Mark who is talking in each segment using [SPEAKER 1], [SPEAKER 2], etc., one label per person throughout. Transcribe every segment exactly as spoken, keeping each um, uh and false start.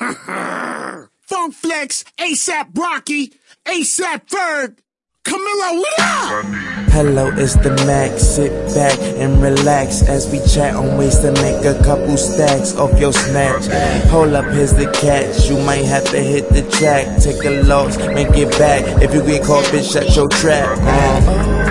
[SPEAKER 1] Funk Flex, ASAP Rocky, ASAP Ferg, Camilla, what up?
[SPEAKER 2] Hello, it's the Mac. Sit back and relax as we chat on ways to make a couple stacks off your snatch. Hold up, here's the catch. You might have to hit the track. Take a loss, make it back. If you get caught, bitch, shut your trap. Uh.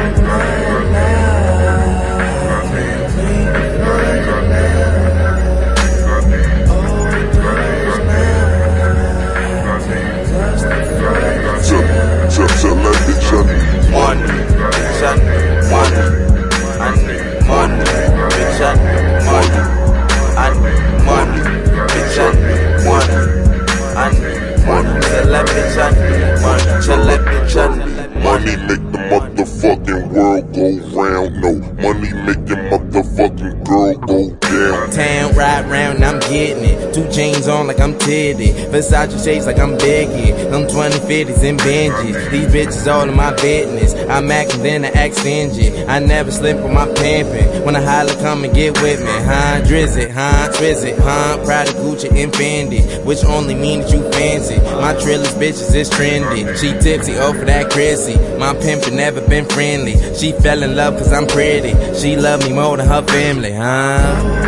[SPEAKER 3] Money, bitch, I need money. I need money, bitch, I need money. I need money, bitch, I need money. I need money, tell that bitch I need money. Tell that bitch I need
[SPEAKER 4] money. Make the motherfucking world go round. No, money make your motherfucking girl go down.
[SPEAKER 2] Town, ride round, I'm getting it. Two chains on like I'm Teddy. Versace shades like I'm Becky. I'm twenty fifties and Benjis. These bitches all in my business. I'm acting then I act stingy. I never slip on my pimpin'. When I holler, come and get with me. Huh? Drizzy, huh? Twizzit, huh? Proud of Gucci and Fendi. Which only mean that you fancy. My trillers bitches is trendy. She tipsy over that Chrissy. My pimpin' never been friendly. She fell in love cause I'm pretty. She love me more than her family, huh?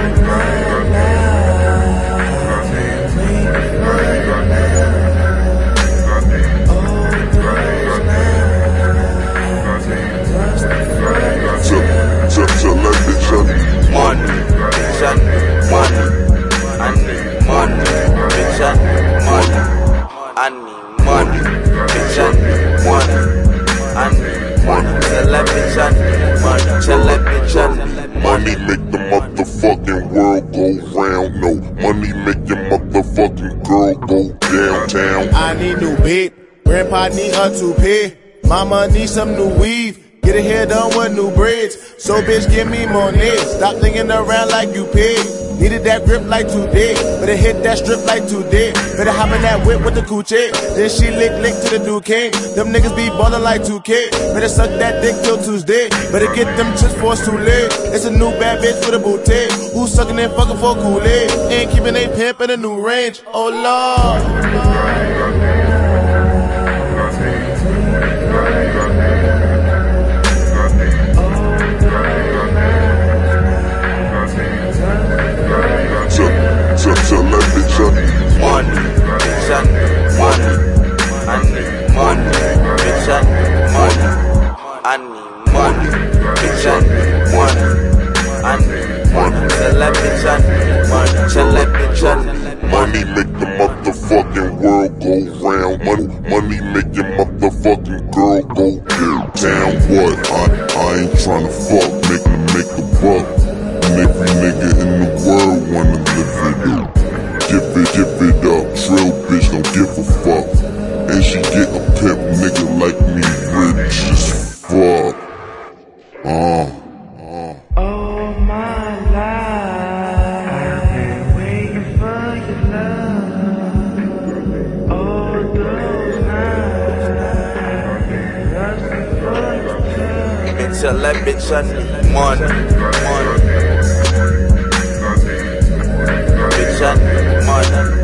[SPEAKER 3] Money, bitch, I need money. I need money, bitch, I need money. I need money, bitch, I need money. I need money, tell that bitch I need money. Tell that bitch I need money.
[SPEAKER 4] Money make the motherfucking world go round. No, money make your motherfucking girl go downtown.
[SPEAKER 5] I need new beat, grandpa need a toupee, mama need some new weave. Get her hair done with new braids. So bitch, give me more needs. Stop thinking around like you pig. Needed that grip like today. Better hit that strip like today. Better hop in that whip with the coochie. Then she lick lick to the Duke King. Them niggas be ballin' like two K. Better suck that dick till Tuesday. Better get them chips for it's too late. It's a new bad bitch for the boutique. Who's sucking and fucking for Kool-Aid? Ain't keeping a pimp in a new range. Oh Lord.
[SPEAKER 4] Tell that bitch I need
[SPEAKER 3] money, bitch, I need money. I need money, bitch, I need money. I need money, bitch, I need money. I need money, tell that bitch I need money. Tell that bitch I need money.
[SPEAKER 4] Money make the motherfucking world go round. Money, money make your motherfucking girl go down. What? I, I ain't tryna fuck, make me make a buck. And every nigga in the world wanna live it up. Give it, give it up, trill bitch, don't give a fuck. And she get a pimp nigga like me, rich as fuck. Uh, uh.
[SPEAKER 6] All my life, I've been waiting for your love. All those nights, I've been lusting for your touch.
[SPEAKER 3] Bitch, tell that bitch I need money, money. Bitch, I need money.